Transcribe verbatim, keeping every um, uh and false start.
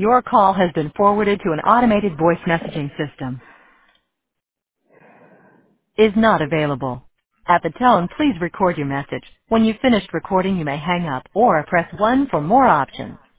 Your call has been forwarded to an automated voice messaging system. Is not available. At the tone, please record your message. When you've finished recording, you may hang up or press one for more options.